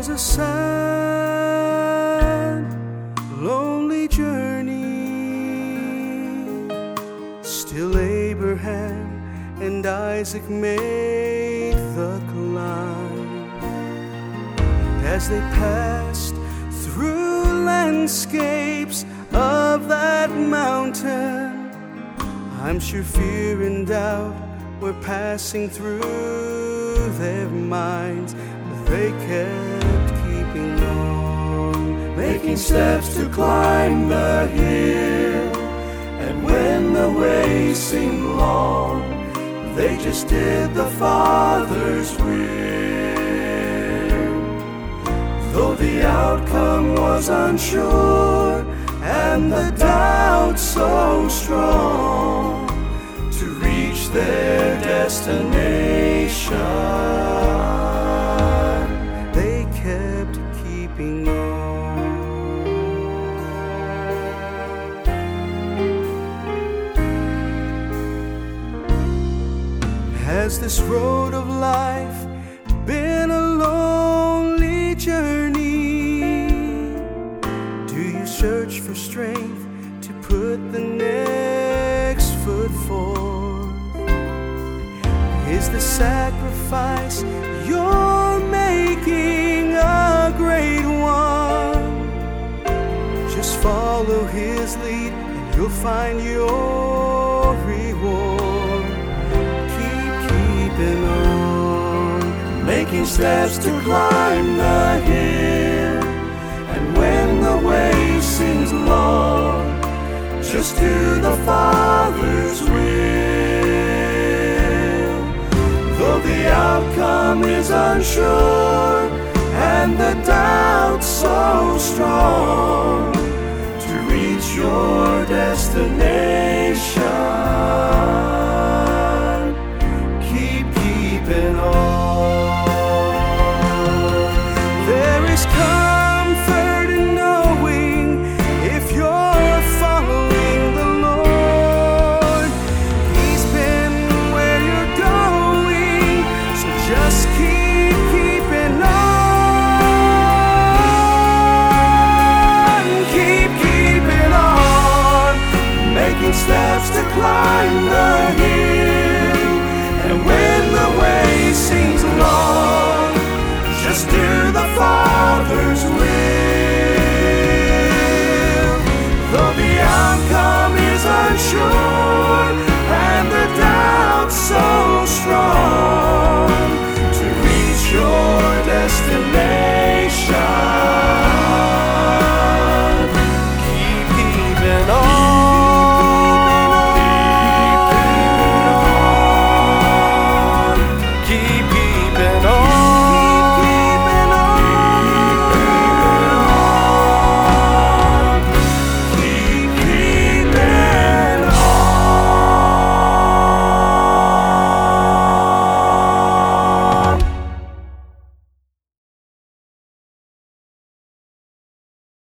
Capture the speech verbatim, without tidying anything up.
was a sad, lonely journey. Still Abraham and Isaac made the climb. As they passed through landscapes of that mountain, I'm sure fear and doubt were passing through their minds, but they kept keeping on, making steps to climb the hill. And when the way seemed long, they just did the Father's will. Though the outcome was unsure and the doubt so strong, to reach their destination, they kept keeping on. Has this road of life been a lonely journey? Do you search for strength to put the next foot forth? Is the sacrifice you're making a great one? Just follow His lead and you'll find your reward. Keep keeping on, making steps to climb the hill. And when the way seems long, just do the Father's will. Though the outcome is unsure and the doubt so strong, to reach your destination, keep keeping on. There is comfort in knowing if you're following the Lord, He's been where you're going, so just keep keeping on, keep keeping on, making steps to climb the hill. And when the way seems long, just do the Father's will. Though the outcome is unsure and the doubt so strong,